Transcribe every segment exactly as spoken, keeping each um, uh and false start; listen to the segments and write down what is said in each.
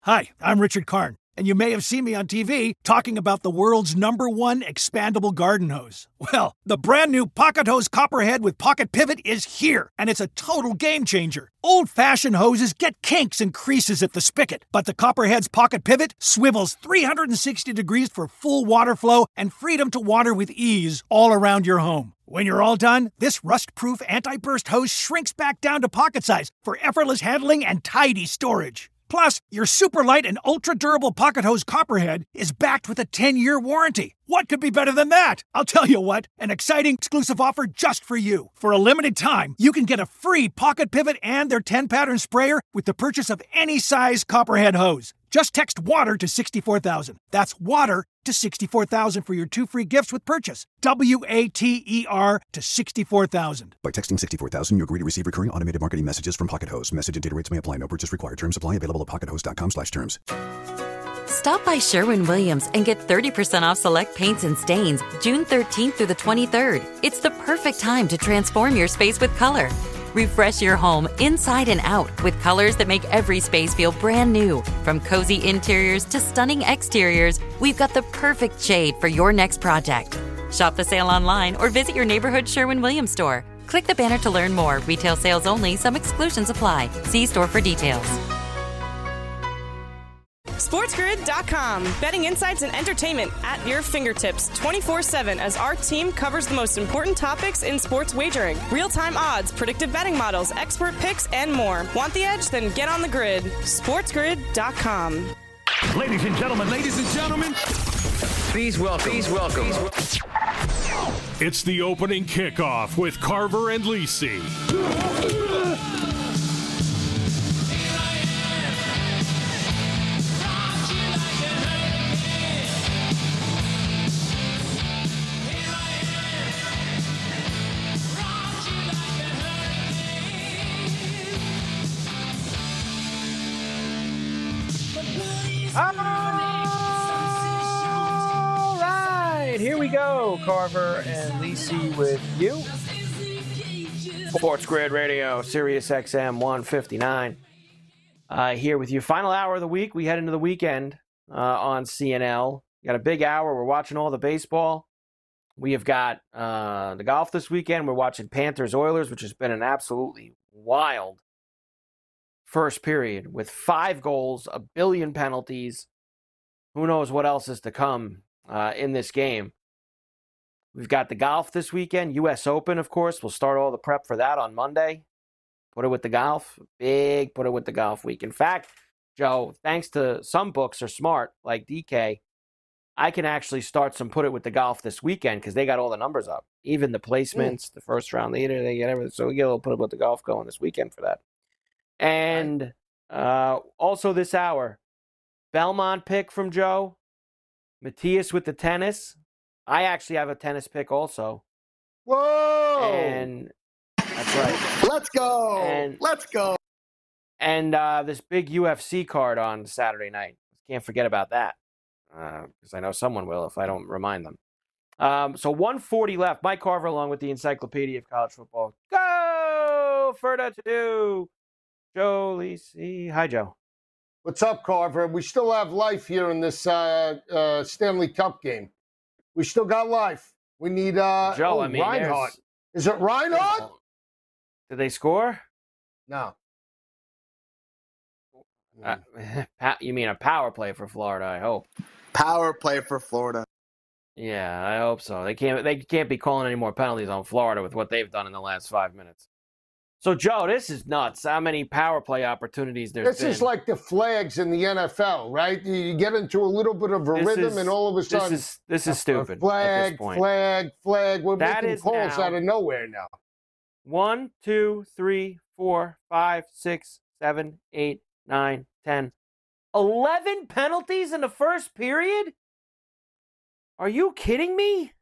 Hi, I'm Richard Karn, and you may have seen me on T V talking about the world's number one expandable garden hose. Well, the brand new Pocket Hose Copperhead with Pocket Pivot is here, and it's a total game changer. Old-fashioned hoses get kinks and creases at the spigot, but the Copperhead's Pocket Pivot swivels three hundred sixty degrees for full water flow and freedom to water with ease all around your home. When you're all done, this rust-proof anti-burst hose shrinks back down to pocket size for effortless handling and tidy storage. Plus, your super light and ultra-durable Pocket Hose Copperhead is backed with a ten-year warranty. What could be better than that? I'll tell you what, an exciting exclusive offer just for you. For a limited time, you can get a free Pocket Pivot and their ten-pattern sprayer with the purchase of any size Copperhead hose. Just text WATER to sixty-four thousand. That's WATER to sixty-four thousand for your two free gifts with purchase. W A T E R to sixty-four thousand. By texting sixty-four thousand, you agree to receive recurring automated marketing messages from Pocket Hose. Message and data rates may apply. No purchase required. Terms apply. Available at pockethose.com slash terms. Stop by Sherwin-Williams and get thirty percent off select paints and stains June thirteenth through the twenty-third. It's the perfect time to transform your space with color. Refresh your home inside and out with colors that make every space feel brand new. From cozy interiors to stunning exteriors, we've got the perfect shade for your next project. Shop the sale online or visit your neighborhood Sherwin-Williams store. Click the banner to learn more. Retail sales only. Some exclusions apply. See store for details. SportsGrid dot com. Betting insights and entertainment at your fingertips twenty-four seven as our team covers the most important topics in sports wagering. Real-time odds, predictive betting models, expert picks, and more. Want the edge? Then get on the grid. SportsGrid dot com. Ladies and gentlemen, ladies and gentlemen, please welcome, please welcome. It's the opening kickoff with Carver and Lisi. All right, here we go. Carver and Lisi with you. Sports Grid Radio, Sirius X M one fifty-nine. Uh, here with you. Final hour of the week. We head into the weekend uh, on C N L. We got a big hour. We're watching all the baseball. We have got uh, the golf this weekend. We're watching Panthers-Oilers, which has been an absolutely wild first period with five goals, a billion penalties. Who knows what else is to come uh, in this game. We've got the golf this weekend, U S Open, of course. We'll start all the prep for that on Monday. Put it with the golf. Big put it with the golf week. In fact, Joe, thanks to some books are smart, like D K, I can actually start some put it with the golf this weekend because they got all the numbers up. Even the placements, mm. the first round leader, they get everything. So we get a little put it with the golf going this weekend for that. And uh, also this hour, Belmont pick from Joe, Matthias with the tennis. I actually have a tennis pick also. Whoa! And that's right. Let's go. And, Let's go. And uh, this big U F C card on Saturday night. Can't forget about that because uh, I know someone will if I don't remind them. Um, so one forty left. Mike Carver along with the Encyclopedia of College Football. Go! Further to do. Joe Lisi. Hi, Joe. What's up, Carver? We still have life here in this uh, uh, Stanley Cup game. We still got life. We need uh, Joe. oh, I mean, Reinhardt. Is it Reinhardt? Did they score? No. Uh, you mean a power play for Florida? I hope. Power play for Florida. Yeah, I hope so. They can't. They can't be calling any more penalties on Florida with what they've done in the last five minutes. So, Joe, this is nuts. How many power play opportunities there's this been. This is like the flags in the N F L, right? You get into a little bit of a this rhythm, is, and all of a sudden, this is this is stupid. Flag, flag, flag. We're that making calls now, out of nowhere now. One, two, three, four, five, six, seven, eight, nine, ten, eleven penalties in the first period. Are you kidding me?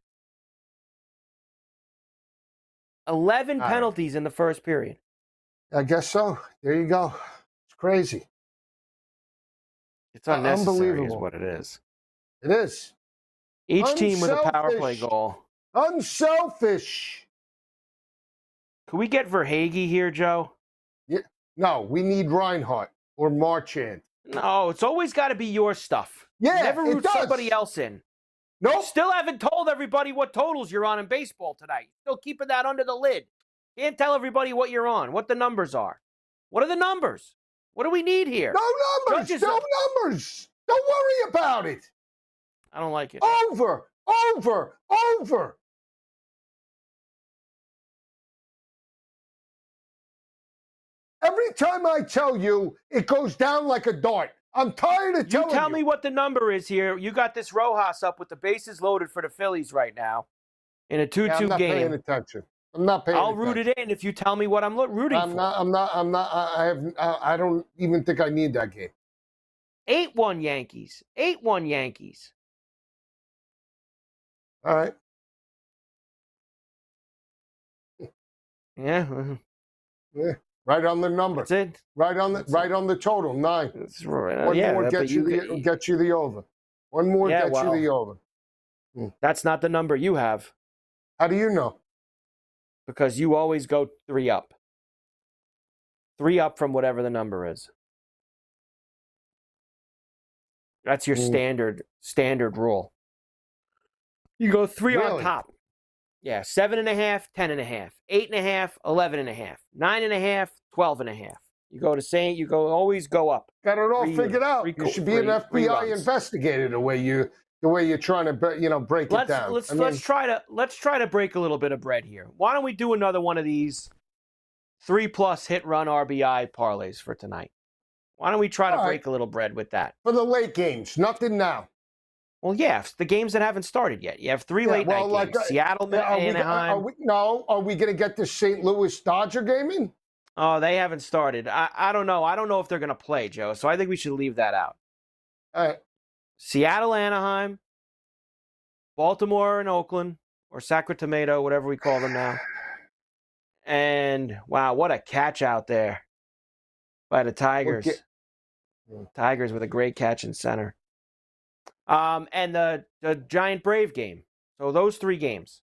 eleven penalties in the first period. I guess so. There you go. It's crazy. It's unnecessary Unbelievable. is what it is. It is. Each Unselfish. team with a power play goal. Unselfish. Can we get Verhaeghe here, Joe? Yeah. No, we need Reinhardt or Marchand. No, it's always got to be your stuff. Yeah, you never it root does. somebody else in. Nope. Still haven't told everybody what totals you're on in baseball tonight. Still keeping that under the lid. Can't tell everybody what you're on, what the numbers are. What are the numbers? What do we need here? No numbers. Judges no are- numbers. Don't worry about it. I don't like it. Over, over, over. Every time I tell you, it goes down like a dart. I'm tired of You telling you. tell me what the number is here. You got this Rojas up with the bases loaded for the Phillies right now in a two two Yeah, I'm not game. paying attention. I'm not paying I'll attention. root it in if you tell me what I'm lo- rooting I'm for. not. I'm not. I'm not. I I have. I I don't even think I need that game. eight one Yankees. eight one Yankees. All right. Yeah. uh, Yeah. Right on the number. That's it. Right on the. That's right on the total. Nine. That's right. One yeah, more but gets you, you the get- gets you the over. One more Yeah, gets well. you the over. That's not the number you have How do you know? because you always go three up. Three up from whatever the number is. That's your Mm. standard standard rule. You go three on Really? top. Yeah, seven and a half, ten and a half, eight and a half, eleven and a half, nine and a half, twelve and a half. You go to saying you go always go up. Got it all Three- figured out. three You co- should be three- an F B I three runs. investigator the way you the way you're trying to bre- you know break Let's it down. let's I mean, let's try to let's try to break a little bit of bread here. Why don't we do another one of these three plus hit run R B I parlays for tonight? Why don't we try to All right. break a little bread with that? for the late games, nothing now. Well, yeah, the games that haven't started yet. You have three Yeah, late well, night like, games: uh, Seattle, Are we, Anaheim. are we, no, are we going to get the Saint Louis Dodger game in? Oh, they haven't started. I, I don't know. I don't know if they're going to play, Joe. So I think we should leave that out. All right. Seattle, Anaheim, Baltimore, and Oakland, or Sacramento, whatever we call them now. And wow, what a catch out there by the Tigers. get- Tigers with a great catch in center. Um, and the the Giant Brave game. So those three games.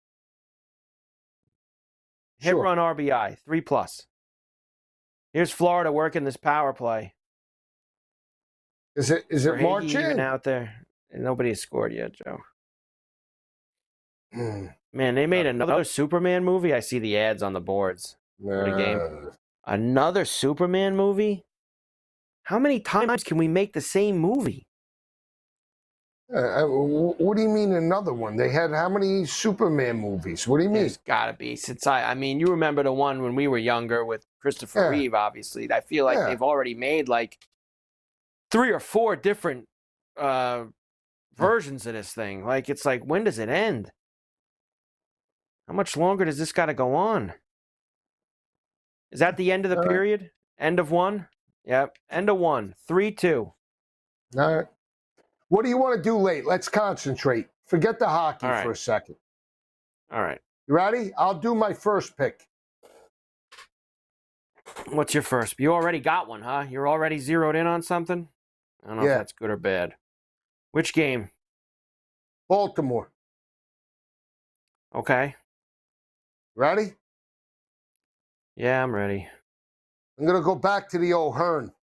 Hit Sure. run R B I, three plus. Here's Florida working this power play. Is it is it Verhage March even in? out there? And nobody has scored yet, Joe. Hmm. Man, they made another Superman movie. I see the ads on the boards. What a game. Uh, Another Superman movie? How many times can we make the same movie? uh, what do you mean another one? They had how many Superman movies? What do you mean? There's got to be. Since I, I mean, you remember the one when we were younger with Christopher Yeah. Reeve, obviously. I feel like Yeah. they've already made like three or four different uh, versions of this thing. Like, it's like, when does it end? How much longer does this got to go on? Is that the end of the All right. period? End of one? Yep. End of one. three two. All right. What do you want to do late? Let's concentrate. Forget the hockey All right. for a second. All right. You ready? I'll do my first pick. What's your first? You already got one, huh? You're already zeroed in on something? I don't know Yeah. if that's good or bad. Which game? Baltimore. Okay. Ready? Yeah, I'm ready. I'm going to go back to the old Hearn.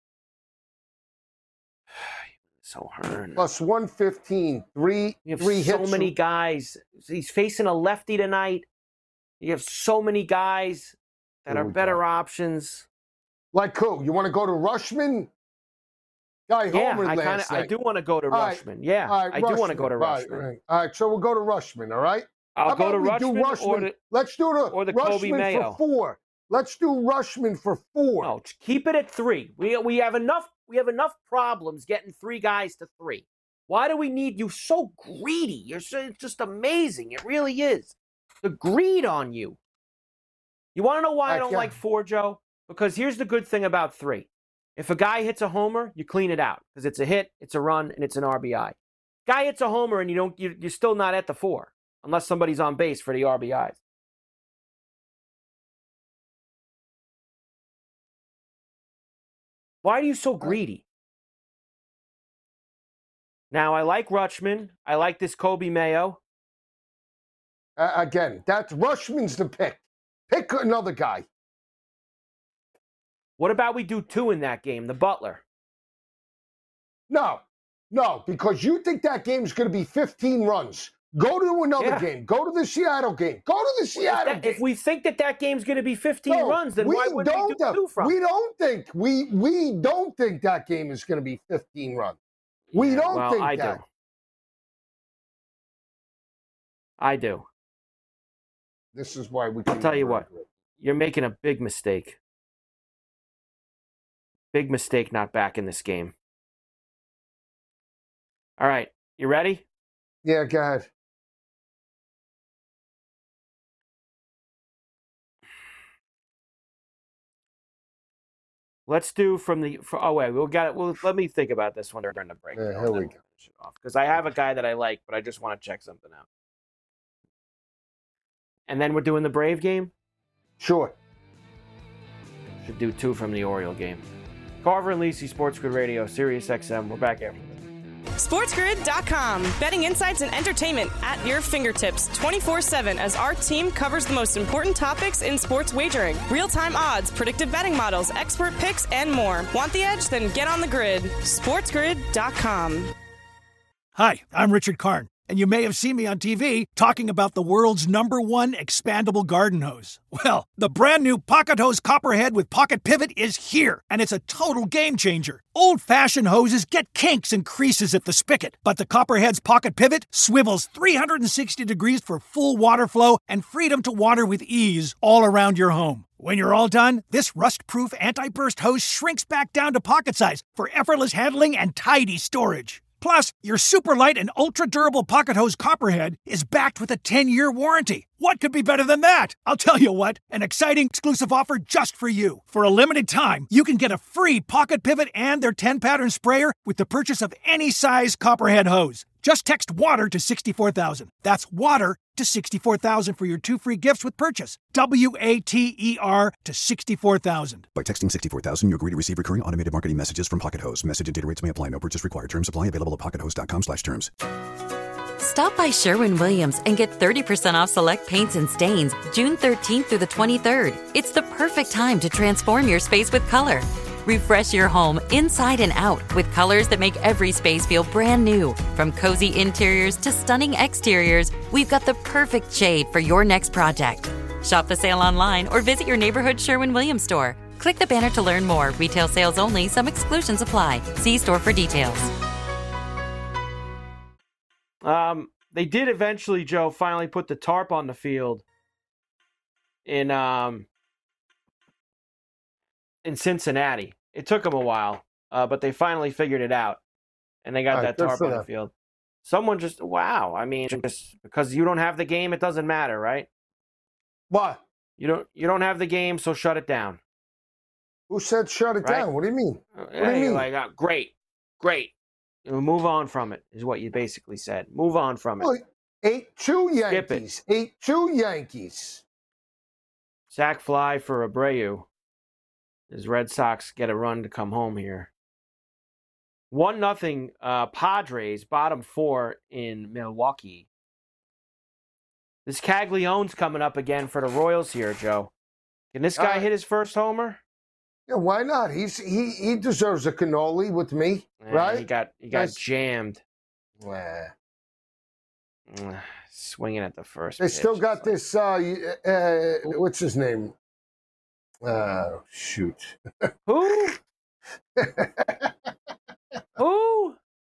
So Hearn. Plus one fifteen. Three, You have three so hits. many from- guys. He's facing a lefty tonight. You have so many guys that Here are we better go. options. Like who? You want to go to Rushman? Guy Yeah, homered I kind of last I night. do want to go to All right. Rushman. Yeah, All right, I do want to Rushman. go to Right, Rushman. right. All right, so we'll go to Rushman, all right? I'll How go about to we Rushman, do Rushman or the Let's do the, or the Kobe Rushman Mayo. for four. Let's do Rushman for four. No, keep it at three. We we have enough. We have enough problems getting three guys to three. Why do we need you so greedy? You're so, it's just amazing. It really is. The greed on you. You want to know why I I don't ca- like four, Joe? Because here's the good thing about three. If a guy hits a homer, you clean it out because it's a hit, it's a run, and it's an R B I. Guy hits a homer and you don't. You, you're still not at the four unless somebody's on base for the R B Is. Why are you so greedy? Now, I like Rutschman. I like this Kobe Mayo. Uh, again, that's Rushman's the pick. Pick another guy. What about we do two in that game, the Butler? No, no, because you think that game's going to be fifteen runs. Go to another Yeah. game. Go to the Seattle game. Go to the Seattle if, that, game. if we think that that game's going to be fifteen No, runs, then we why wouldn't we do don't, two from? We don't think we we don't think that game is going to be fifteen runs. We Yeah, don't well, think I that. do. I do. This is why we. I'll tell you what. You're making a big mistake. Big mistake not back in this game. All right, you ready? Yeah, go ahead. Let's do from the. For, oh wait, we'll got it. Well, let me think about this one during the break. Yeah, here we go. Because I have a guy that I like, but I just want to check something out. And then we're doing the Brave game. Sure. Should do two from the Oriole game. Carver and Lisi, Sports Grid Radio, Sirius X M. We're back after this. SportsGrid dot com. Betting insights and entertainment at your fingertips twenty-four seven as our team covers the most important topics in sports wagering. Real-time odds, predictive betting models, expert picks, and more. Want the edge? Then get on the grid. SportsGrid dot com. Hi, I'm Richard Karn, and you may have seen me on T V talking about the world's number one expandable garden hose. Well, the brand new Pocket Hose Copperhead with Pocket Pivot is here, and it's a total game changer. Old-fashioned hoses get kinks and creases at the spigot, but the Copperhead's Pocket Pivot swivels three hundred sixty degrees for full water flow and freedom to water with ease all around your home. When you're all done, this rust-proof anti-burst hose shrinks back down to pocket size for effortless handling and tidy storage. Plus, your super light and ultra-durable Pocket Hose Copperhead is backed with a ten-year warranty. What could be better than that? I'll tell you what, an exciting exclusive offer just for you. For a limited time, you can get a free Pocket Pivot and their ten-pattern sprayer with the purchase of any size Copperhead hose. Just text WATER to sixty-four thousand. That's WATER to sixty-four thousand for your two free gifts with purchase. W A T E R to sixty-four thousand. By texting sixty-four thousand, you agree to receive recurring automated marketing messages from Pocket Hose. Message and data rates may apply. No purchase required. Terms apply. Available at pocket hose dot com slash terms. Stop by Sherwin-Williams and get thirty percent off select paints and stains June thirteenth through the twenty-third. It's the perfect time to transform your space with color. Refresh your home inside and out with colors that make every space feel brand new. From cozy interiors to stunning exteriors, we've got the perfect shade for your next project. Shop the sale online or visit your neighborhood Sherwin-Williams store. Click the banner to learn more. Retail sales only. Some exclusions apply. See store for details. Um, they did eventually, Joe, finally put the tarp on the field in um in Cincinnati. It took them a while, uh, but they finally figured it out, and they got All right, that good tarp for on them. the field. Someone just, wow. I mean, just because you don't have the game, it doesn't matter, right? What? You don't you don't have the game, so shut it down. Who said shut it Right? down? What do you mean? What do you mean? Like, uh, great, great. You know, move on from it, is what you basically said. Move on from it. Well, eight two Skip it. Yankees. Eight two Yankees. Sack fly for Abreu. As Red Sox get a run to come home here. One nothing uh, Padres, bottom four in Milwaukee. This Caglione's coming up again for the Royals here, Joe. Can this guy Uh, hit his first homer? Yeah, why not? He's he he deserves a cannoli with me, Eh, right? He got he got Nice. jammed. Nah. Mm, Swinging at the first. They pitch. still got It's like- this. Uh, uh, what's his name? Uh, shoot. Who? Who?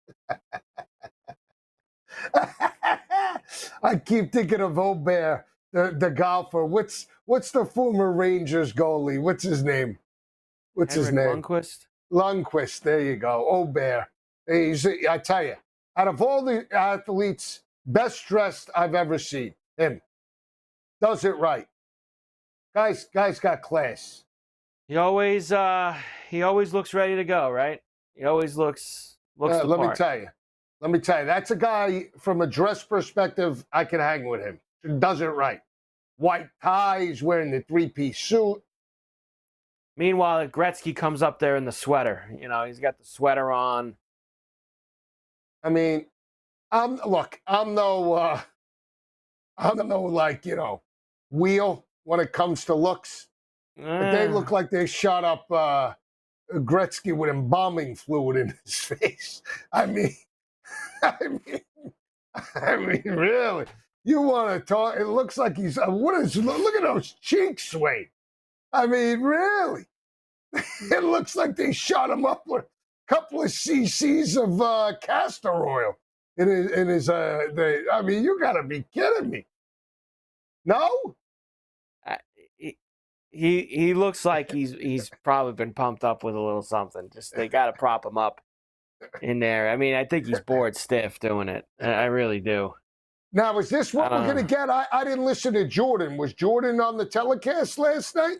I keep thinking of Obear, the the golfer. What's what's the former Rangers goalie? What's his name? What's his Henrik name? Lundqvist? Lundqvist. There you go. Obear. He's, I tell you, out of all the athletes, best dressed I've ever seen. Him does it right. Guys, guys got class. He always uh he always looks ready to go, right? He always looks looks Uh, the let me part. tell you. Let me tell you. That's a guy from a dress perspective. I can hang with him. Does it right. White tie. He's wearing the three-piece suit. Meanwhile, Gretzky comes up there in the sweater. You know, he's got the sweater on. I mean, I'm look. I'm no. Uh, I'm no like you know, wheel when it comes to looks. But they Eh, look like they shot up uh, Gretzky with embalming fluid in his face. I mean, I mean, I mean, really? You want to talk? It looks like he's. Uh, what is? Look at those cheeks sway. I mean, really? It looks like they shot him up with a couple of cc's of uh, castor oil in his. In his uh, they, I mean, you got to be kidding me. No. Uh, he, he he looks like he's he's probably been pumped up with a little something. Just they got to prop him up in there. I mean, I think he's bored stiff doing it. I really do. Now, is this what we're Uh. going to get? I, I didn't listen to Jordan. Was Jordan on the telecast last night?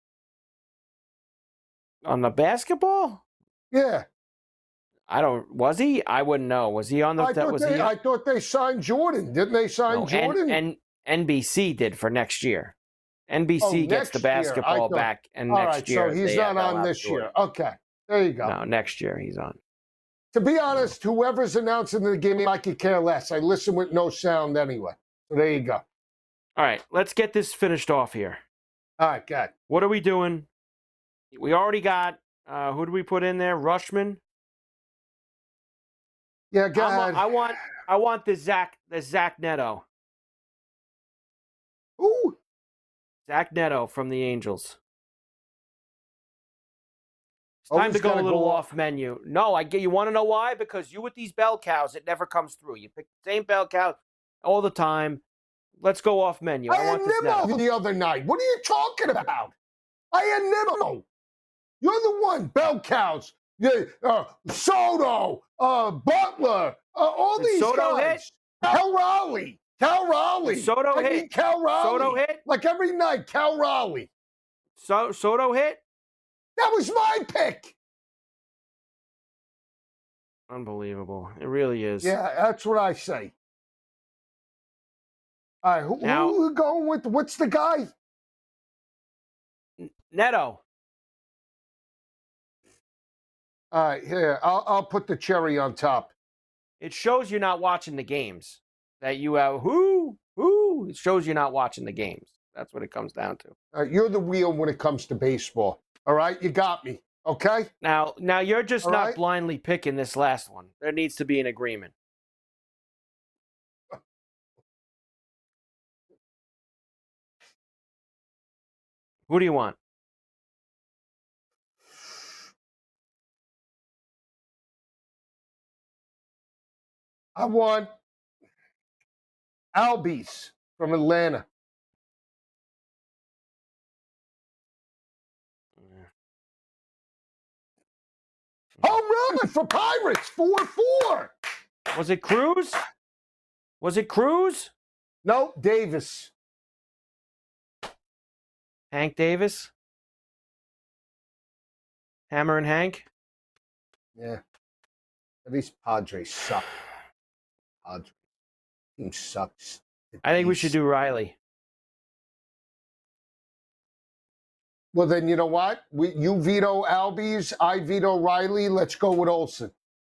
On the basketball? Yeah. I don't. Was he? I wouldn't know. Was he on the? I that thought, was they, he? I thought they signed Jordan. Didn't they sign No, Jordan? And, and N B C did for next year. N B C Oh, gets next the year. I basketball thought- back, and All next right, year so he's they, not uh, they'll on have this Jordan. year. Okay, there you go. No, next year he's on. To be honest, whoever's announcing the game, I could care less. I listen with no sound anyway. So there you go. All right, let's get this finished off here. All right, good. What are we doing? We already got. Uh, who do we put in there? Rushman. Yeah, go I'm a- ahead. I want. I want the Zach. The Zach Neto. Ooh. Zach Neto from the Angels. It's Oh, time to he's go a gotta little go off menu. No, I get. You want to know why? Because you with these bell cows, it never comes through. You pick the same bell cow all the time. Let's go off menu. I I, had want this Neto. Nimmo the other night. What are you talking about? I had Nimmo. You're the one. Bell cows. Yeah, uh, Soto, uh, Butler, uh, all Did these Soto guys. hit? Cal Raleigh. Cal Raleigh. Did Soto I hit? need Cal Raleigh. Soto hit? Like every night, Cal Raleigh. So Soto hit. That was my pick. Unbelievable. It really is. Yeah, that's what I say. All right, who, Now- who are we going with? What's the guy? Neto. All right, here, I'll, I'll put the cherry on top. It shows you're not watching the games. That you have who who. It shows you're not watching the games. That's what it comes down to. Uh, you're the wheel when it comes to baseball. All right, you got me. Okay. Now, now you're just All not right. blindly picking this last one. There needs to be an agreement. Who do you want? I want Albies from Atlanta. Home run for Pirates, four four. Was it Cruz? Was it Cruz? No, Davis. Hank Davis? Hammer and Hank? Yeah. At least Padres suck. Padres. Team sucks. I think we should do Riley. Well, then you know what? We, you veto Albies, I veto Riley. Let's go with Olsen.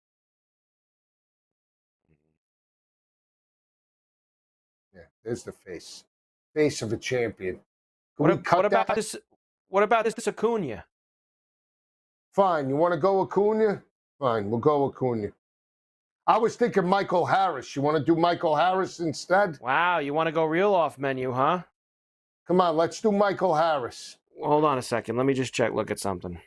Yeah, there's the face. Face of a champion. Can What, we ab- cut what about that? this? What about this Acuna? Fine. You want to go Acuna? Fine, we'll go Acuna. I was thinking Michael Harris. You want to do Michael Harris instead? Wow, you want to go real off menu, huh? Come on, let's do Michael Harris. Hold on a second. Let me just check. Look at something.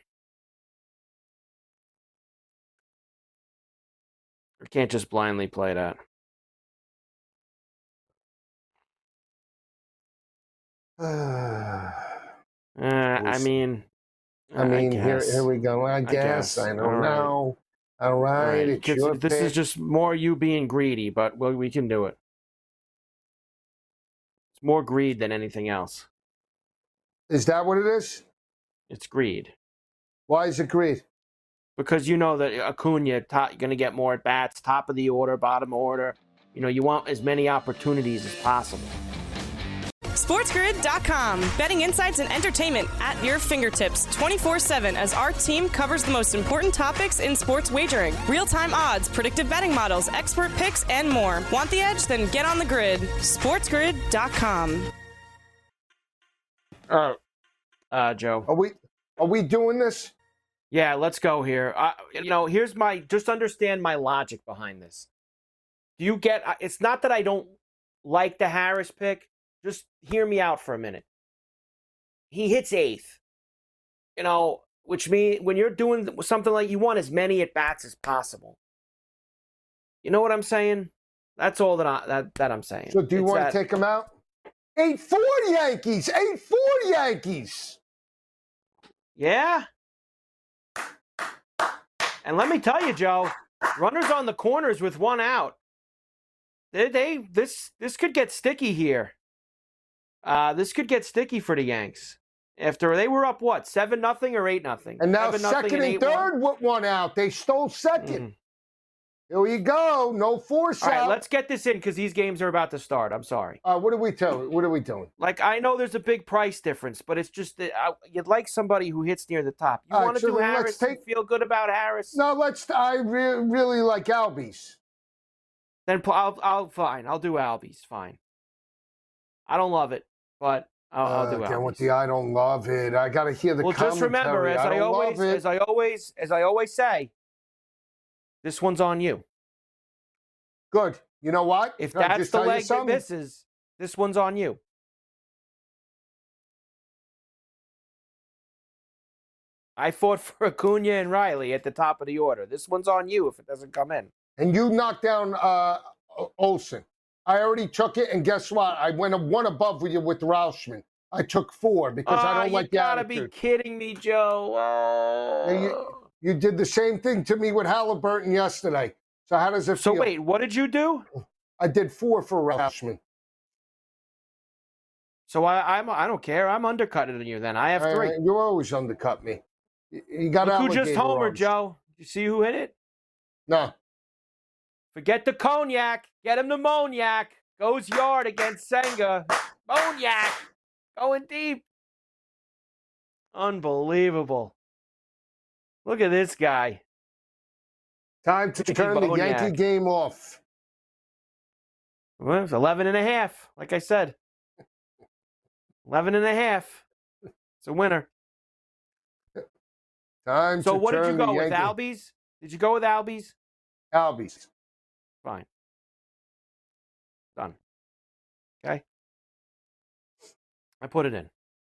I can't just blindly play that. I Uh, I mean, uh, mean, here, guess. here we go. I guess. guess. I, don't All right. know. All right. All right, It's this- your this pick. is just more you being greedy, but well, we can do it. It's more greed than anything else. Is that what it is? It's greed. Why is it greed? Because you know that Acuna top, you're going to get more at bats, top of the order, bottom order. You know, you want as many opportunities as possible. SportsGrid dot com. Betting insights and entertainment at your fingertips twenty-four seven as our team covers the most important topics in sports wagering. Real-time odds, predictive betting models, expert picks, and more. Want the edge? Then get on the grid. SportsGrid dot com. Uh, uh, Joe. Are we are we doing this? Yeah, let's go here. Uh, you know, here's my, just understand my logic behind this. Do you get, it's not that I don't like the Harris pick. Just hear me out for a minute. He hits eighth, you know, which means when you're doing something like you want as many at-bats as possible. You know what I'm saying? That's all that, I, that, that I'm saying. So do you it's want that, to take him out? eight four Yankees! eight four Yankees! Yeah. And let me tell you, Joe, runners on the corners with one out. They, they this this could get sticky here. Uh, this could get sticky for the Yanks. After they were up, what, seven nothing or eight nothing? And now second and third with one out. They stole second. Mm. Here you go. No force All out. right, let's get this in because these games are about to start. I'm sorry. Uh, what are we doing? What are we doing? Like, I know there's a big price difference, but it's just that I, you'd like somebody who hits near the top. You uh, want to so do Harris? Take... You feel good about Harris? No, let's. I re- really like Albies. Then I'll, I'll fine. I'll do Albies. Fine. I don't love it, but I'll, I'll do uh, Albies. Again, with the I don't love it. I got to hear the. Well, commentary. just remember, as I, I always, as I always, as I always say, this one's on you. Good. You know what? If Can that's the leg that misses, this one's on you. I fought for Acuna and Riley at the top of the order. This one's on you if it doesn't come in. And you knocked down uh, Olsen. I already took it, and guess what? I went one above with you with Rauschman. I took four because oh, I don't like the attitude. You gotta be kidding me, Joe. Oh. You, you did the same thing to me with Halliburton yesterday. So how does it so feel? So wait, what did you do? I did four for Rauschman. So I, I'm I don't care. I'm undercutting you then. I have three. Uh, you always undercut me. You, you got Look who just homered, arms. Joe. You see who hit it? No. Forget the cognac. Get him the Moniac. Goes yard against Senga. Moniac. Going deep. Unbelievable. Look at this guy. Time to turn the Yankee game off. Well, it's eleven and a half, like I said. eleven and a half. It's a winner. Time so to what turn did you go the with, Yankee... Albies? Did you go with Albies? Albies. Fine. Done. Okay. I put it in.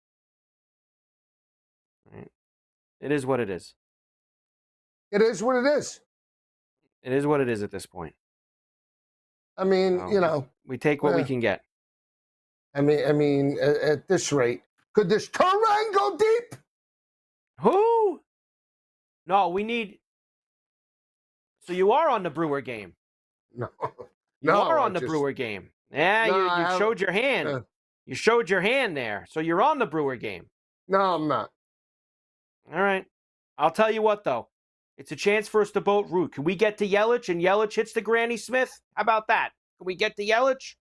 All right. It is what it is. It is what it is. It is what it is at this point. I mean, so, you know, we take what uh, we can get. I mean, I mean, at, at this rate, could this Turang go deep? Who? No, we need. So you are on the Brewer game. No, you no, are on I the just... Brewer game. Yeah, no, you, you showed your hand. Uh, you showed your hand there, so you're on the Brewer game. No, I'm not. All right. I'll tell you what, though. It's a chance for us to boat root. Can we get to Yelich and Yelich hits the Granny Smith? How about that? Can we get to Yelich?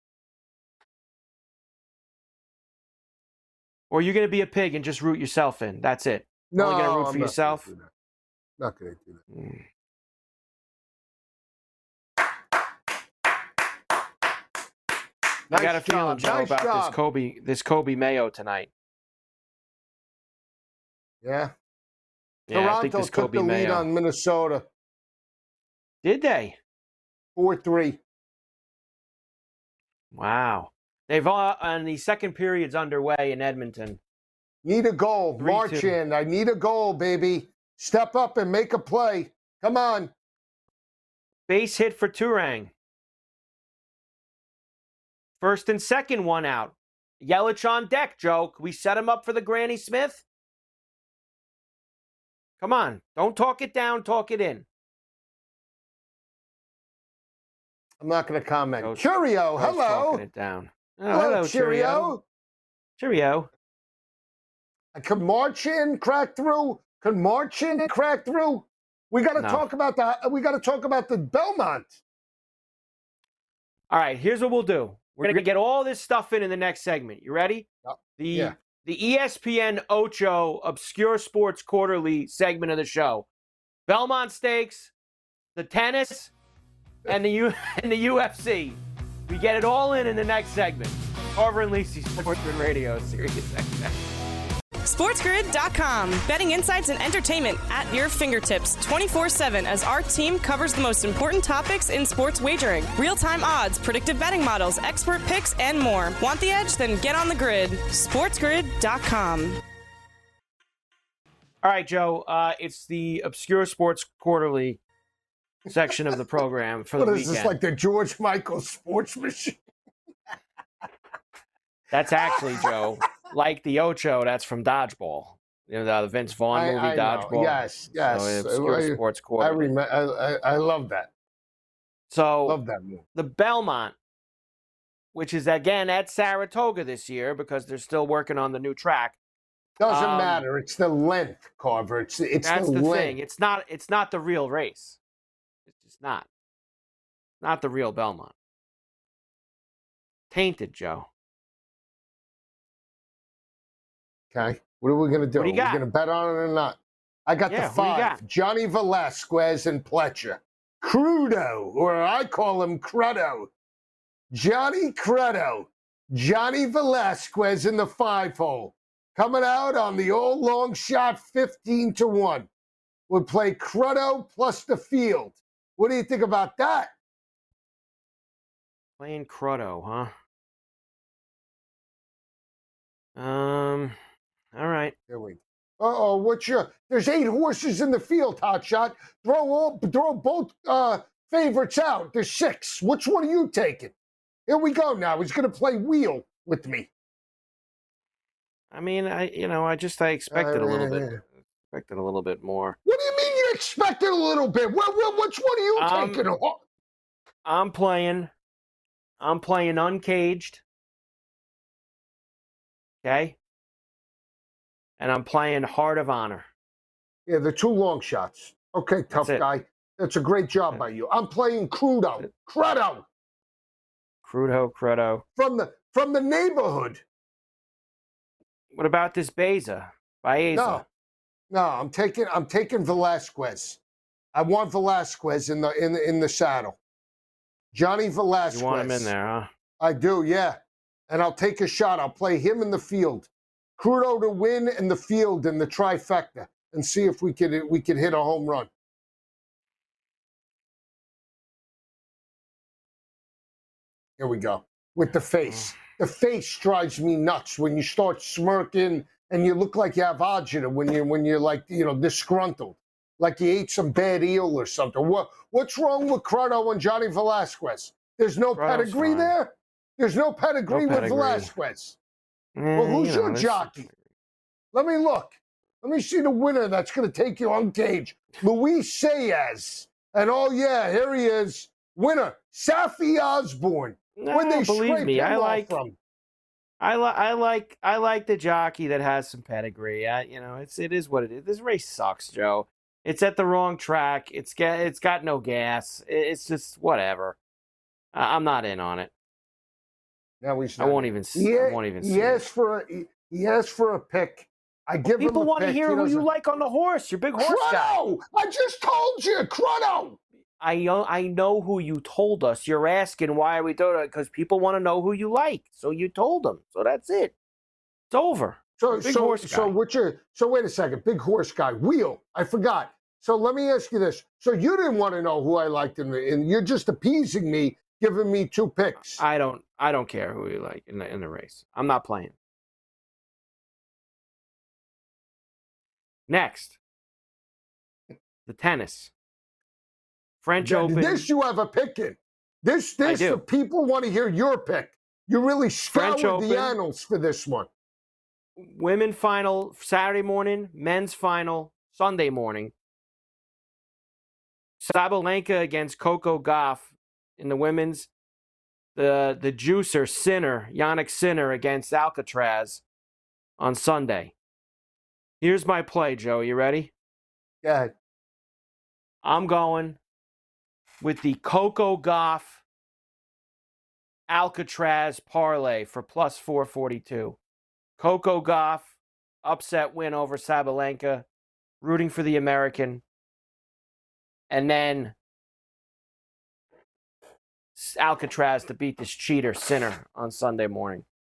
Or are you going to be a pig and just root yourself in? That's it. No, Only going to root I'm for not yourself? Gonna do that. Not going to do that. Mm. Nice I got a job. feeling, Joe, nice about job. this Kobe, this Kobe Mayo tonight. Yeah. Yeah, Toronto I think this took Kobe the lead Mayo. on Minnesota. Did they? four three. Wow. They've all, and the second period's underway in Edmonton. Need a goal. Three, March two. in. I need a goal, baby. Step up and make a play. Come on. Base hit for Turang. First and second one out. Yelich on deck, Joe. Can we set him up for the Granny Smith? Come on. Don't talk it down. Talk it in. I'm not going to comment. Joe's, Cheerio. Joe's Hello. Talking it down. Oh, hello, hello, Cheerio. Cheerio. Cheerio. I could march in, crack through. Could march in and crack through. We got to No. talk about the. We got to talk about the Belmont. All right. Here's what we'll do. We're going to get all this stuff in in the next segment. You ready? The Yeah. the E S P N Ocho Obscure Sports Quarterly segment of the show. Belmont Stakes, the tennis, and the U and the U F C. We get it all in in the next segment. Carver and Lisi, Sports Radio, Sirius X M. SportsGrid dot com. Betting insights and entertainment at your fingertips twenty-four seven as our team covers the most important topics in sports wagering. Real-time odds, predictive betting models, expert picks, and more. Want the edge? Then get on the grid. SportsGrid dot com. All right, Joe. Uh, it's the Obscure Sports Quarterly section of the program for the what weekend. What is this, like the George Michael sports machine? That's actually, Joe, like the Ocho, that's from Dodgeball. You know, the Vince Vaughn movie, I, I Dodgeball. Know. Yes, yes. So, Obscure I, Sports I, Quarterly. rem- I, I, I love that. So, love that movie. The Belmont, which is, again, at Saratoga this year because they're still working on the new track. Doesn't um, matter. It's the length, Carver. It's, it's that's the, the length. thing. It's not, it's not the real race. It's just not. Not the real Belmont. Tainted, Joe. Okay. What are we going to do? What do you got? Are we going to bet on it or not? I got Yeah, the who do you five. got? Johnny Velasquez and Pletcher. Crudo, or I call him Credo. Johnny Credo. Johnny Velasquez in the five hole. Coming out on the old long shot fifteen to one. Would play Credo plus the field. What do you think about that? Playing Crotto, huh? Um, all right. There we go. Uh-oh, what's your... There's eight horses in the field, Hotshot. Throw all, throw both uh, favorites out. There's six. Which one are you taking? Here we go now. He's going to play wheel with me. I mean, I you know, I just I expected Uh, a little bit. Expected a little bit more. What do you mean you expected a little bit? What, what, which one are you Um, taking? Oh, I'm playing. I'm playing Uncaged. Okay. And I'm playing Heart of Honor. yeah, the two long shots. Okay, tough That's it. guy. That's a great job by you. I'm playing Crudo. Credo. Crudo, Crotto. From the from the neighborhood. What about this Beza? Baeza? No. No, I'm taking I'm taking Velasquez. I want Velasquez in the in the, in the saddle. Johnny Velasquez. You want him in there, huh? I do, yeah. And I'll take a shot. I'll play him in the field. Crudo to win and the field in the trifecta and see if we could we could hit a home run. Here we go. With the face. The face drives me nuts when you start smirking and you look like you have agita when you when you're like, you know, disgruntled. Like you ate some bad eel or something. What what's wrong with Crotto and Johnny Velasquez? There's no Crotto's pedigree fine. there? There's no pedigree, No with pedigree. Velasquez. Eh, Well, who's you know, your this- jockey? Let me look. Let me see the winner that's going to take you on cage. Luis Saez. And oh, yeah, here he is. Winner, Safi Osborne. No, Where'd they believe scrape me, him I off like from? I like I like I like the jockey that has some pedigree. I, you know, it's it is what it is. This race sucks, Joe. It's at the wrong track. It's got it's got no gas. It's just whatever. I, I'm not in on it. No, he's I not. won't even. s- He, I won't even. he see asked it. for a, he, he asked for a pick. I give People him a want to pick. hear He who you doesn't- like on the horse. You're a big horse guy. Crotto! I just told you, Crotto! I know, I know who you told us. You're asking why are we doing it? Because people want to know who you like. So you told them. So that's it. It's over. So, Big so, horse so guy. what's your, so wait a second, big horse guy, wheel, I forgot. So let me ask you this. So you didn't want to know who I liked in the, and you're just appeasing me, giving me two picks. I don't. I don't care who you like in the in the race. I'm not playing. Next, the tennis. French Yeah, Open. This you have a pick in. This, I this, do. the people want to hear your pick. You really French scoured Open. the annals for this one. Women final Saturday morning. Men's final Sunday morning. Sabalenka against Coco Gauff in the women's. The the juicer Sinner Yannick Sinner against Alcatraz on Sunday. Here's my play, Joe. You ready? Go ahead. I'm going with the Coco Gauff Alcatraz parlay for plus four forty-two. Coco Gauff, upset win over Sabalenka, rooting for the American. And then Alcatraz to beat this cheater Sinner on Sunday morning.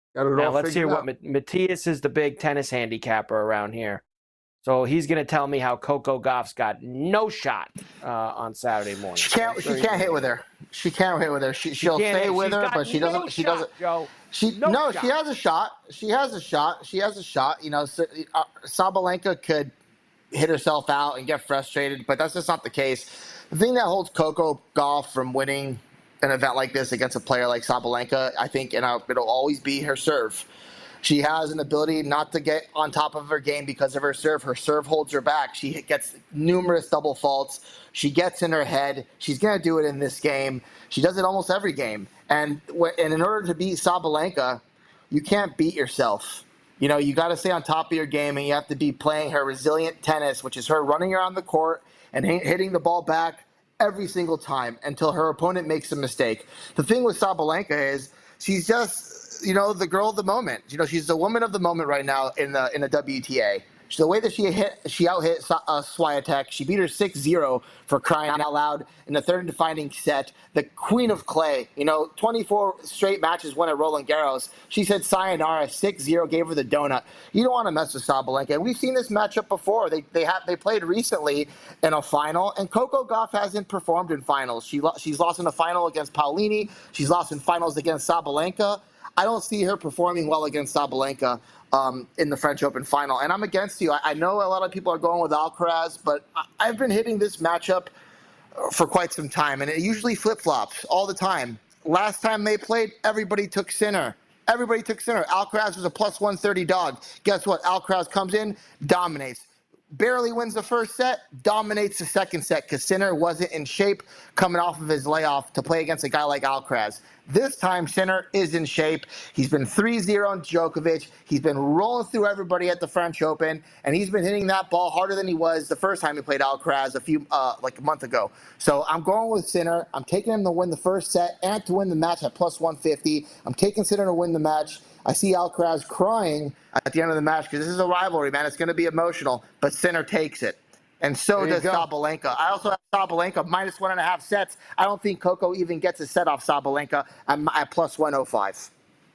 Got it Now all let's hear figured what out. Ma- Matthias is, the big tennis handicapper around here. So he's going to tell me how Coco Gauff's got no shot uh, on Saturday morning. She can't. I'm sure She he's can't gonna hit do with it. her. She can't hit with her. She, she'll can't stay hit. with She's her, got but she no doesn't. She shot, doesn't. Joe. She No no. shot. She has a shot. She has a shot. She has a shot. You know, so, uh, Sabalenka could hit herself out and get frustrated, but that's just not the case. The thing that holds Coco Gauff from winning an event like this against a player like Sabalenka, I think, and it'll always be her serve. She has an ability not to get on top of her game because of her serve. Her serve holds her back. She gets numerous double faults. She gets in her head. She's going to do it in this game. She does it almost every game. And, and in order to beat Sabalenka, you can't beat yourself. You know, you got to stay on top of your game, and you have to be playing her resilient tennis, which is her running around the court and hitting the ball back every single time until her opponent makes a mistake. The thing with Sabalenka is she's just, you know, the girl of the moment. You know, she's the woman of the moment right now in the in the W T A. The way that she hit, she out hit uh, Swiatek. She beat her six zero for crying out loud in the third and defining set. The queen of clay, you know, twenty-four straight matches won at Roland Garros. She said sayonara, six zero, gave her the donut. You don't want to mess with Sabalenka. And we've seen this matchup before. They they have they played recently in a final, and Coco Gauff hasn't performed in finals. She lo- she's lost in the final against Paolini. She's lost in finals against Sabalenka. I don't see her performing well against Sabalenka um, in the French Open final. And I'm against you. I, I know a lot of people are going with Alcaraz, but I, I've been hitting this matchup for quite some time, and it usually flip-flops all the time. Last time they played, everybody took Sinner. Everybody took Sinner. Alcaraz was a plus one thirty dog. Guess what? Alcaraz comes in, dominates. Barely wins the first set, dominates the second set because Sinner wasn't in shape coming off of his layoff to play against a guy like Alcaraz. This time, Sinner is in shape. He's been three zero on Djokovic. He's been rolling through everybody at the French Open, and he's been hitting that ball harder than he was the first time he played Alcaraz a few, uh, like a month ago. So I'm going with Sinner. I'm taking him to win the first set and to win the match at plus one fifty. I'm taking Sinner to win the match. I see Alcaraz crying at the end of the match because this is a rivalry, man. It's going to be emotional, but Sinner takes it. And so does Sabalenka. I also have Sabalenka minus one and a half sets. I don't think Coco even gets a set off Sabalenka at, at plus one oh five.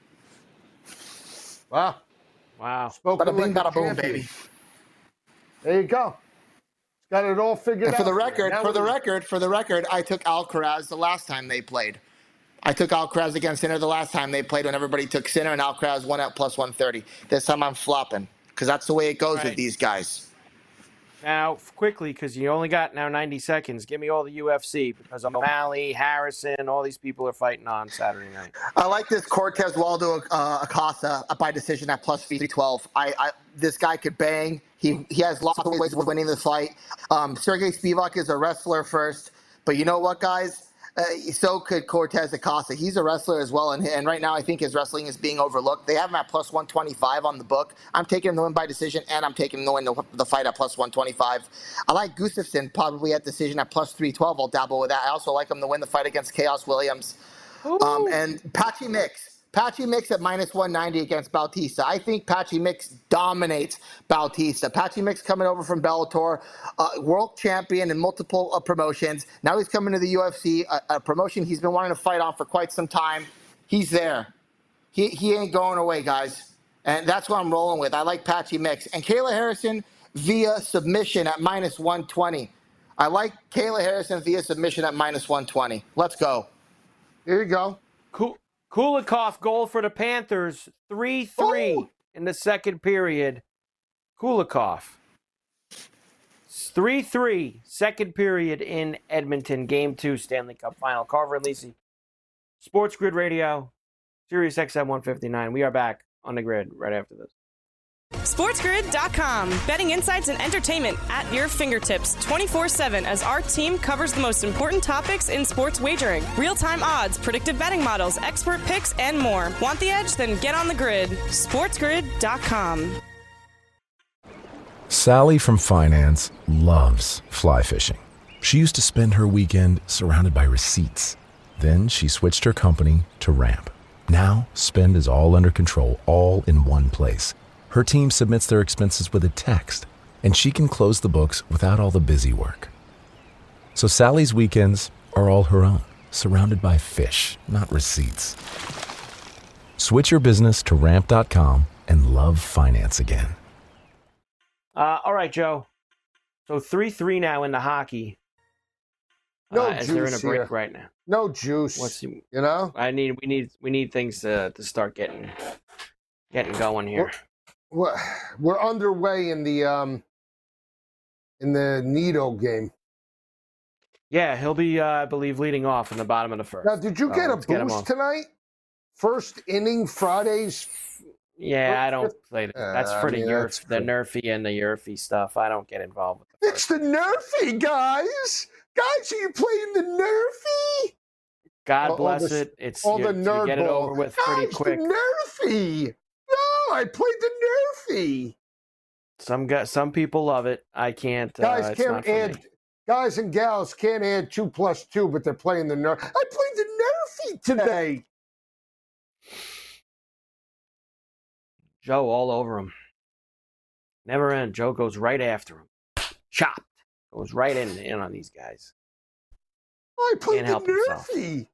Wow. Wow. Spoken Bada bing, like a bada boom, champion. baby. There you go. Got it all figured And out. for the you. record, Now for the we- record, for the record, I took Alcaraz the last time they played. I took Alcaraz against Sinner the last time they played when everybody took Sinner, and Alcaraz won at plus one thirty. This time I'm flopping because that's the way it goes Right. with these guys. Now, quickly, because you only got now ninety seconds, give me all the U F C because O'Malley, Harrison, all these people are fighting on Saturday night. I like this Cortez Waldo uh, Acosta by decision at plus three twelve. I, I this guy could bang. He he has lots of ways of winning the fight. Um, Sergey Spivak is a wrestler first, but you know what, guys? Uh, so could Cortez Acosta. He's a wrestler as well, and, and right now I think his wrestling is being overlooked. They have him at plus one twenty-five on the book. I'm taking him to win by decision, and I'm taking him to win the, the fight at plus one twenty-five. I like Gustafsson probably at decision at plus three twelve. I'll dabble with that. I also like him to win the fight against Chaos Williams. Um, and Patchy Mix. Patchy Mix at minus one ninety against Bautista. I think Patchy Mix dominates Bautista. Patchy Mix coming over from Bellator, uh, world champion in multiple uh, promotions. Now he's coming to the U F C, a, a promotion he's been wanting to fight on for quite some time. He's there. He he ain't going away, guys. And that's what I'm rolling with. I like Patchy Mix. And Kayla Harrison via submission at minus one twenty. I like Kayla Harrison via submission at minus one twenty. Let's go. Here you go. Cool. Kulikov goal for the Panthers, three three in the second period. Kulikov. three three, second period in Edmonton, Game two, Stanley Cup Final. Carver and Lisi, Sports Grid Radio, Sirius X M one fifty-nine. We are back on the grid right after this. SportsGrid dot com. Betting insights and entertainment at your fingertips twenty-four seven as our team covers the most important topics in sports wagering. Real-time odds, predictive betting models, expert picks, and more. Want the edge? Then get on the grid. SportsGrid dot com. Sally from finance loves fly fishing. She used to spend her weekend surrounded by receipts. Then she switched her company to Ramp. Now, spend is all under control, all in one place. Her team submits their expenses with a text, and she can close the books without all the busy work. So Sally's weekends are all her own, surrounded by fish, not receipts. Switch your business to ramp dot com and love finance again. Uh, all right, Joe. So three three now in the hockey. No uh, juice as they're in a break here. right now. No juice. What's the, you know? I need we need we need things to to start getting getting going here. We're, we're underway in the um in the Nito game. Yeah, he'll be, uh, I believe, leading off in the bottom of the first. Now, did you So get a let's get him boost on. tonight? First inning Fridays. Yeah, I don't play that. That's Uh, for I the mean, Yerf, that's the cool. Nerfy and the Yerfy stuff. I don't get involved with the It's the Nerfy, guys. Guys, are you playing the Nerfy? God all bless the- it. It's all you, the nerd you get it ball. over with Guys, pretty quick. the Nerfy. No, I played the Nerfy. Some guys, some people love it. I can't. Guys uh, it's not can't for add. me. Guys and gals can't add two plus two, but they're playing the Nerf. I played the Nerfy today. Joe all over him. Never end. Joe goes right after him. Chopped. Goes right in, in on these guys. I played Can't the help himself. Nerfy.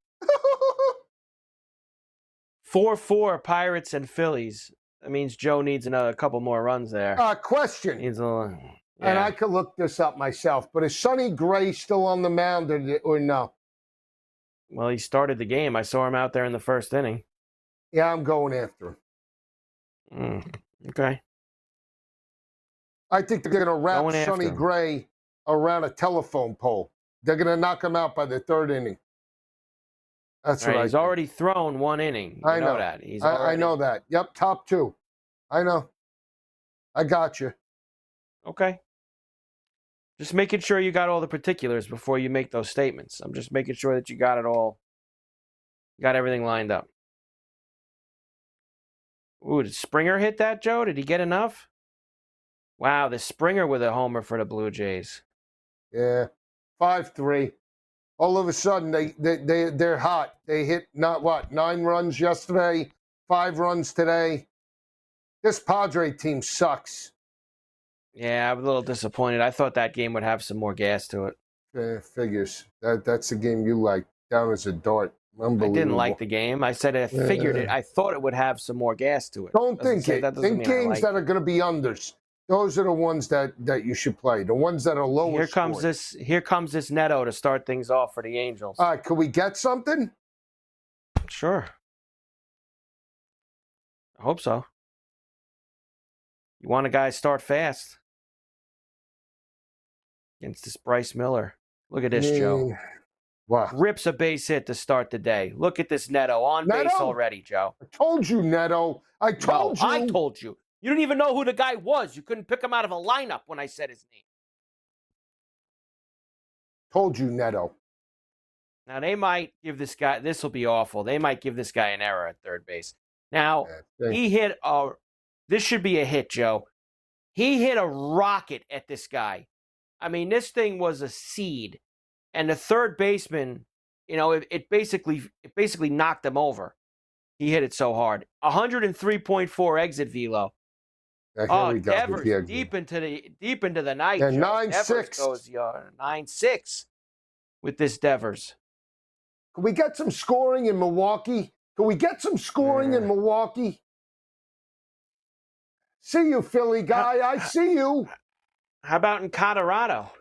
four four Pirates and Phillies. That means Joe needs another couple more runs there. uh, question. Needs a little, And yeah. I could look this up myself, but is Sonny Gray still on the mound or, or no? Well, he started the game. I saw him out there in the first inning. Yeah, I'm going after him. Mm, okay. I think they're going to wrap Going after Sonny him. Gray around a telephone pole. They're going to knock him out by the third inning. That's All right, what I he's think. already thrown one inning. You I know. that. He's I, I already- know that. Yep, top two. I know. I got you. Okay. Just making sure you got all the particulars before you make those statements. I'm just making sure that you got it all, got everything lined up. Ooh, did Springer hit that, Joe? Did he get enough? Wow, the Springer with a homer for the Blue Jays. Yeah, five three. All of a sudden, they, they, they, they're hot. They hit, not what, nine runs yesterday, five runs today. This Padre team sucks. Yeah, I'm a little disappointed. I thought that game would have some more gas to it. Eh, figures. That, that's the game you like, down as a dart. I Unbelievable. didn't like the game. I said I figured it. I thought it would have some more gas to it. Don't Doesn't think say- it. That doesn't Think mean I games like that it. are going to be unders. Those are the ones that, that you should play. The ones that are lower. Here comes scoring. this. Here comes this Neto to start things off for the Angels. All right, can we get something? Sure. I hope so. You want a guy to start fast against this Bryce Miller. Look at this, Joe. Mm, Wow. Rips a base hit to start the day. Look at this Neto on base Neto? already, Joe. I told you, Neto. I told no, you. I told you. You didn't even know who the guy was. You couldn't pick him out of a lineup when I said his name. Told you, Neto. Now, they might give this guy, this will be awful. They might give this guy an error at third base. Now, Yeah, he hit a, this should be a hit, Joe. He hit a rocket at this guy. I mean, this thing was a seed. And the third baseman, you know, it, it basically it basically knocked him over. He hit it so hard. one oh three point four exit velo. Yeah, here Oh, we go. Devers Yeah. deep into the deep into the night. Yeah, Joe. nine Devers six. goes uh, nine six with this Devers. Can we get some scoring in Milwaukee? Can we get some scoring in Yeah. Milwaukee? See you, Philly guy. I see you. How about in Colorado?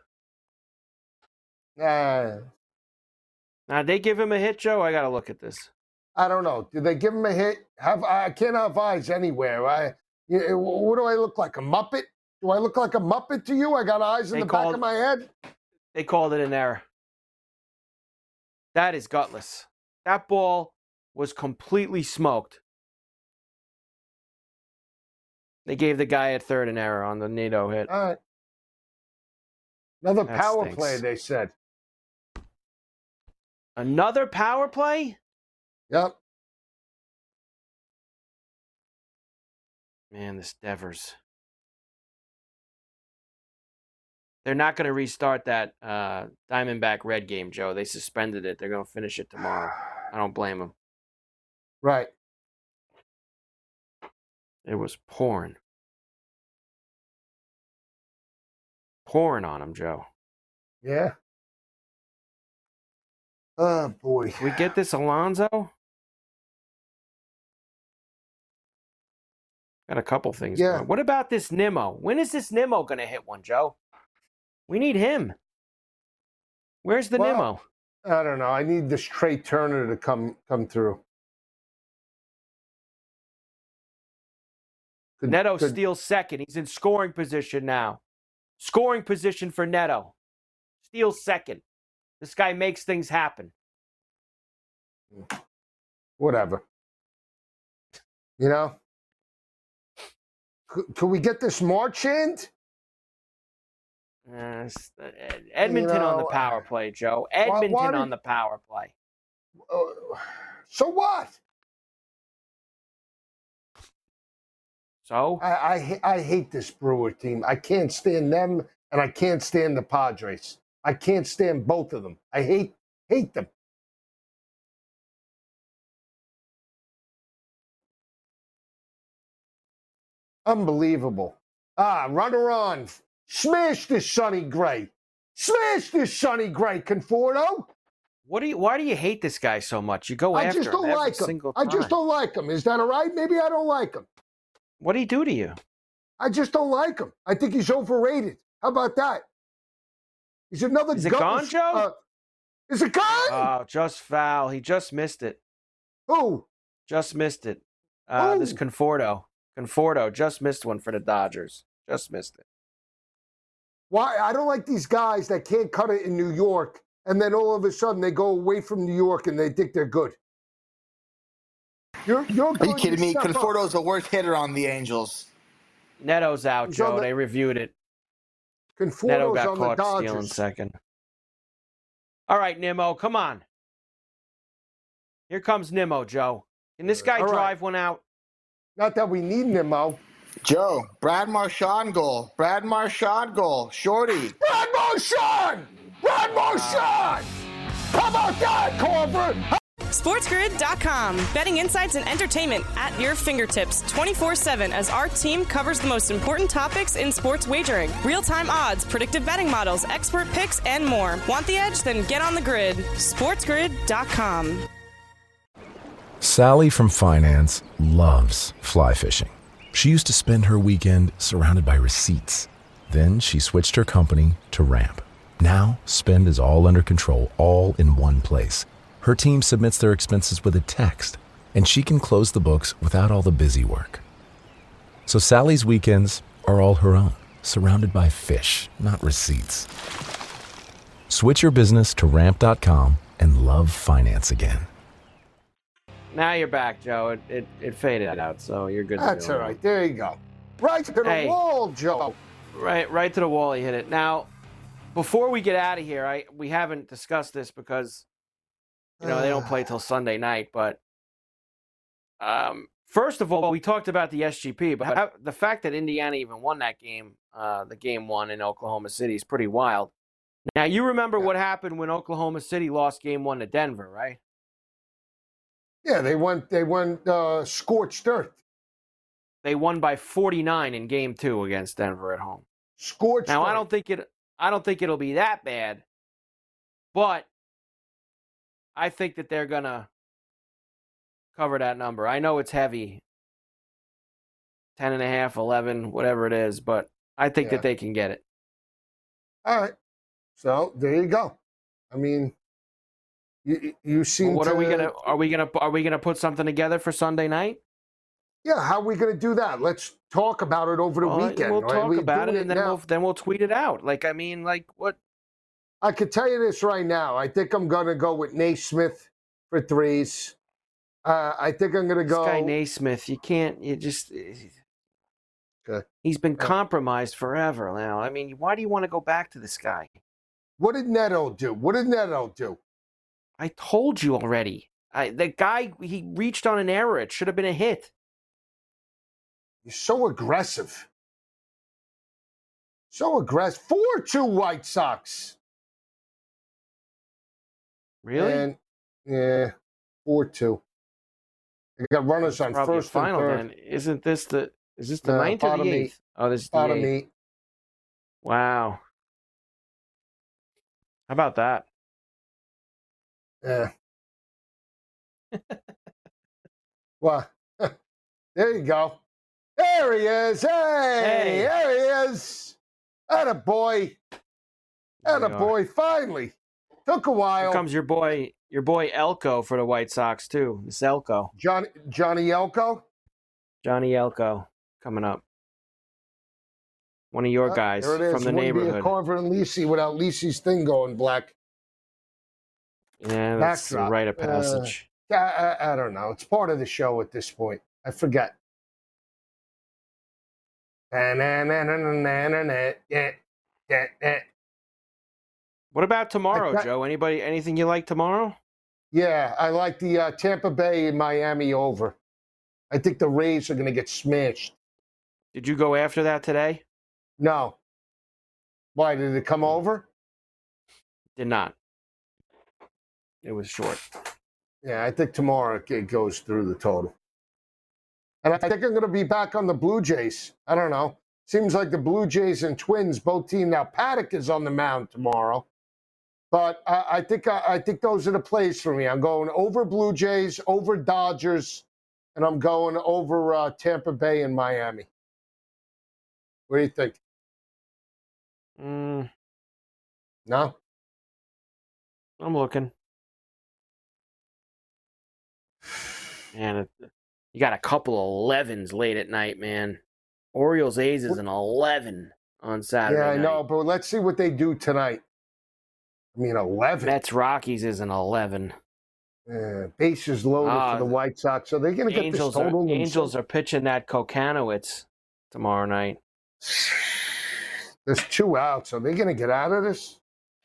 Uh, Now, they give him a hit, Joe? I got to look at this. I don't know. Did they give him a hit? Have I can't have eyes anywhere. I. You, what do I look like? A Muppet? Do I look like a Muppet to you? I got eyes in They the back called- of my head. They called it an error. That is gutless. That ball was completely smoked. They gave the guy at third an error on the Neto hit. All right. Another That power stinks. play, they said. Another power play? Yep. Man, this Devers. They're not going to restart that uh, Diamondback Red game, Joe. They suspended it. They're going to finish it tomorrow. I don't blame them. Right. It was pouring. Pouring on him, Joe. Yeah. Oh, boy. Can we get this Alonso? Got a couple things. Yeah. Going. What about this Nimmo? When is this Nimmo going to hit one, Joe? We need him. Where's the well, Nimmo? I don't know. I need this Trey Turner to come come through. Could, Neto could, steals second. He's in scoring position now. Scoring position for Neto. Steals second. This guy makes things happen. Whatever. You know? Could, could we get this March end? Uh, Edmonton you know, on the power play, Joe. Edmonton why, why on the power play. Uh, so what? So? I, I I hate this Brewer team. I can't stand them, and I can't stand the Padres. I can't stand both of them. I hate hate them. Unbelievable. Ah, runner on. Smash this Sonny Gray. Smash this Sonny Gray, Conforto. What do you? Why do you hate this guy so much? You go I after just don't him every like him. single I time. just don't like him. Is that all right? Maybe I don't like him. What do he do to you? I just don't like him. I think he's overrated. How about that? He's another. Is it gone, Joe? Uh, is it gone? Oh, just foul. He just missed it. Who? Just missed it. Uh, this Conforto. Conforto just missed one for the Dodgers. Just missed it. Why? I don't like these guys that can't cut it in New York, and then all of a sudden they go away from New York and they think they're good. You're, you're Are you kidding me? Conforto's the worst hitter on the Angels. Neto's out, Joe. The, they reviewed it. Conforto's Neto got on caught the Dodgers. stealing second. All right, Nimmo, come on. Here comes Nimmo, Joe. Can this guy All drive right. one out? Not that we need Nimmo. Joe, Brad Marchand goal. Brad Marchand goal. Shorty. Brad Marchand! Brad Marchand! How about that, Corver? SportsGrid dot com. Betting insights and entertainment at your fingertips twenty-four seven as our team covers the most important topics in sports wagering. Real-time odds, predictive betting models, expert picks, and more. Want the edge? Then get on the grid. SportsGrid dot com. Sally from finance loves fly fishing. She used to spend her weekend surrounded by receipts. Then she switched her company to Ramp. Now, spend is all under control, all in one place. Her team submits their expenses with a text, and she can close the books without all the busy work. So Sally's weekends are all her own, surrounded by fish, not receipts. Switch your business to ramp dot com and love finance again. Now you're back, Joe. It it, it faded out, so you're good. That's to all right. There you go. Right to the hey, wall, Joe. Right, right to the wall. He hit it. Now, before we get out of here, I we haven't discussed this because you know they don't play till Sunday night. But um, first of all, we talked about the S G P, but how, the fact that Indiana even won that game, uh, the game one in Oklahoma City, is pretty wild. Now you remember yeah. what happened when Oklahoma City lost game one to Denver, right? Yeah, they went. They went uh, scorched earth. They won by forty-nine in game two against Denver at home. Scorched. Now earth. I don't think it. I don't think it'll be that bad, but I think that they're gonna cover that number. I know it's heavy, ten and a half, eleven, whatever it is, but I think yeah. that they can get it. All right. So there you go. I mean. You, you seem well, what to, are we gonna are we gonna are we gonna put something together for Sunday night? Yeah, how are we gonna do that? Let's talk about it over the well, weekend. We'll talk we about it, it and then now. we'll then we'll tweet it out. Like I mean, like what? I could tell you this right now. I think I'm gonna go with Naismith for threes. Uh, I think I'm gonna go. This guy Naismith, you can't. You just. Okay. He's been compromised forever now. I mean, why do you want to go back to this guy? What did Neto do? What did Neto do? I told you already. I, the guy, he reached on an error. It should have been a hit. You're so aggressive. So aggressive. four two White Sox. Really? And, yeah, four two. They got runners on Probably first final, and third. then. Isn't this the, is this the uh, ninth or the eighth? Eight. Oh, this is the bottom eighth. eight. Wow. How about that? Yeah. Well, there you go. There he is. Hey, Hey. there he is. Attaboy. Attaboy, finally. Took a while. Here comes your boy, your boy Elko for the White Sox too. It's Elko. Johnny, Johnny Elko? Johnny Elko coming up. One of your Uh, guys there it is. from the Wouldn't neighborhood. be a Carver and Lisi without Lisi's thing going black. Yeah, that's the Backdrop. rite of passage. Uh, I, I, I don't know. It's part of the show at this point. I forget. What about tomorrow, I- I- Joe? Anybody, anything you like tomorrow? Yeah, I like the uh, Tampa Bay and Miami over. I think the Rays are going to get smashed. Did you go after that today? No. Why, did it come over? Did not. It was short. Yeah, I think tomorrow it goes through the total. And I think I'm going to be back on the Blue Jays. I don't know. Seems like the Blue Jays and Twins, both teams. Now, Paddock is on the mound tomorrow. But I, I think I, I think those are the plays for me. I'm going over Blue Jays, over Dodgers, and I'm going over uh, Tampa Bay and Miami. What do you think? Mm, No? I'm looking. Man, it, you got a couple of elevens late at night, man. Orioles A's is an eleven on Saturday Yeah, I night. know, but let's see what they do tonight. I mean, eleven. Mets Rockies is an eleven. Yeah, bases loaded Ah, for the White Sox. So they're going to get this Angels are, total. Angels are pitching that Kokanowitz tomorrow night. There's two outs. Are they going to get out of this?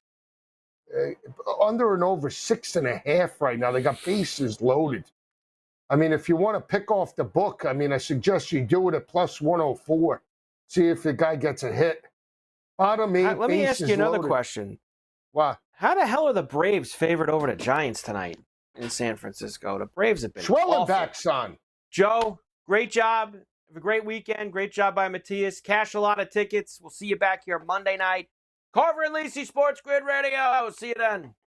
Uh, under and over six and a half right now. They got bases loaded. I mean, if you want to pick off the book, I mean, I suggest you do it at plus one oh four. See if the guy gets a hit. Bottom eight. Uh, Let me ask bases you another loaded. question. What? How the hell are the Braves favored over the Giants tonight in San Francisco? The Braves have been awful. Schwellenbach, son. Joe, great job. Have a great weekend. Great job by Matthias. Cash a lot of tickets. We'll see you back here Monday night. Carver and Lisi Sports Grid Radio. See you then.